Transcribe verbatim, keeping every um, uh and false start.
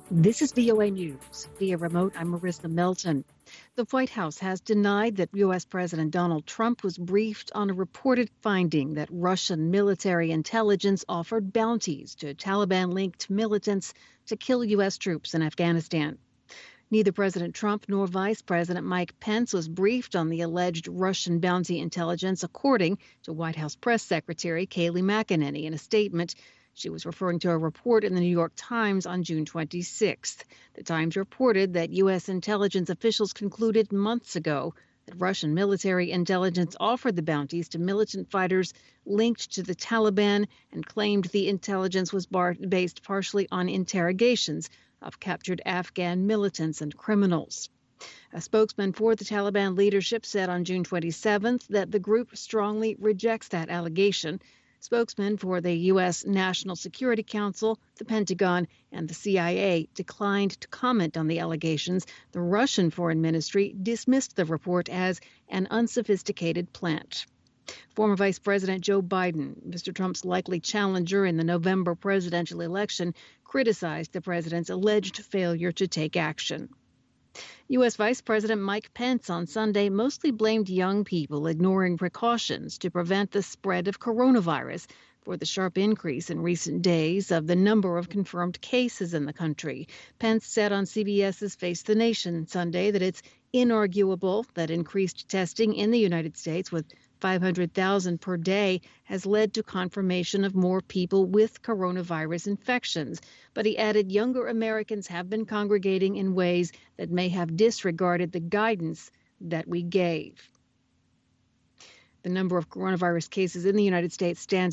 This is V O A News. Via remote, I'm Marissa Milton. The White House has denied that U S. President Donald Trump was briefed on a reported finding that Russian military intelligence offered bounties to Taliban-linked militants to kill U S troops in Afghanistan. Neither President Trump nor Vice President Mike Pence was briefed on the alleged Russian bounty intelligence, according to White House Press Secretary Kayleigh McEnany in a statement. She was referring to a report in the New York Times on June twenty-sixth. The Times reported that U S intelligence officials concluded months ago that Russian military intelligence offered the bounties to militant fighters linked to the Taliban and claimed the intelligence was bar- based partially on interrogations of captured Afghan militants and criminals. A spokesman for the Taliban leadership said on June twenty-seventh that the group strongly rejects that allegation. Spokesmen for the U S. National Security Council, the Pentagon, and the C I A declined to comment on the allegations. The Russian Foreign Ministry dismissed the report as an unsophisticated plant. Former Vice President Joe Biden, Mister Trump's likely challenger in the November presidential election, criticized the president's alleged failure to take action. U S. Vice President Mike Pence on Sunday mostly blamed young people ignoring precautions to prevent the spread of coronavirus for the sharp increase in recent days of the number of confirmed cases in the country. Pence said on CBS's Face the Nation Sunday that it's inarguable that increased testing in the United States with five hundred thousand per day has led to confirmation of more people with coronavirus infections. But he added younger Americans have been congregating in ways that may have disregarded the guidance that we gave. The number of coronavirus cases in the United States stands